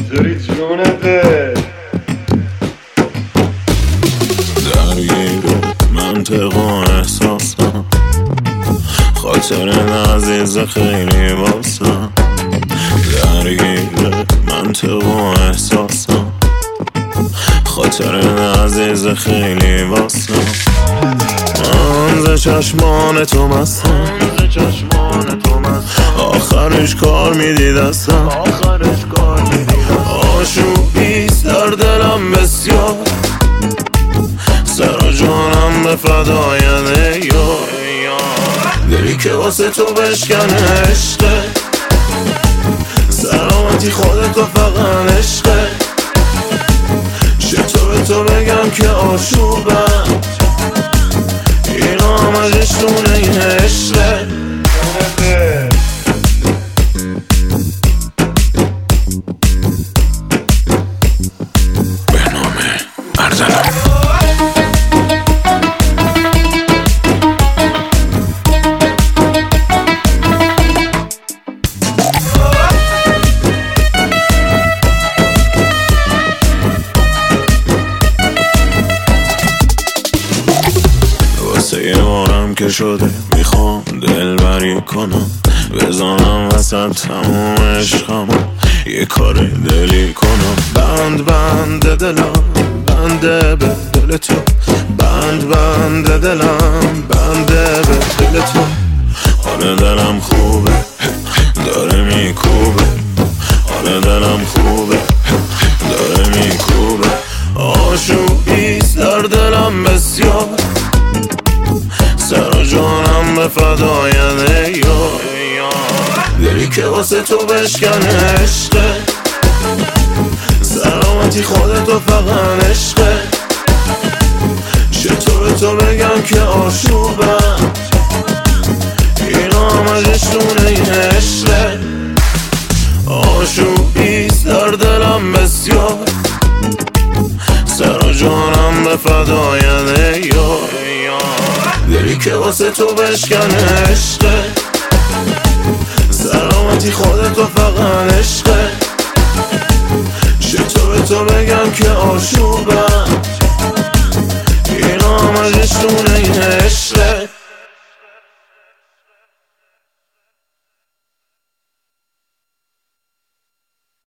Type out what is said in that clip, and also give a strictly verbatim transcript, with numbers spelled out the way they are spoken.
چطوری جونته؟ درگیر منطق و احساسم، خاطر عزیز خیلی واسم. درگیر منطق و احساسم، خاطر عزیز خیلی واسم. من ز چشمان تو مستم، آخرش کار میدی دستم. آشوبیست در دلم بسیار، سر و جانم به فداینه یار. دلی که واسه تو بشکنه عشقه، سلامتی خودتو فقط عشقه. چطور به تو بگم که آشوبم، این همه جشنونه این عشقه. به نام اردلان. واسه یه بارم که شده میخوام دلبری کنم، بزنم وسط تموم عشقم، یه کار دلی کنم. بند بند دلم بنده به دل تو، بند بند دلم بنده به دل تو. حال دلم خوبه داره میکوبه، حال دلم خوبه داره میکوبه. آشوبیست در دلم بسیار، سر و جانم به فداینه یار. دلی که واسه تو بشکنه عشقه، سلامتی خودتو فقط عشقه. چطور تو بگم که آشوبم، این همه جشنونه این عشقه. آشوبیست در دلم بسیار، سر و جانم به فداینه یار. دلی که واسه تو بشکنه عشقه، سلامتی خودتو فقط عشقه. چطور تو بگم که آشوبم، این همه جشنونه این عشقه.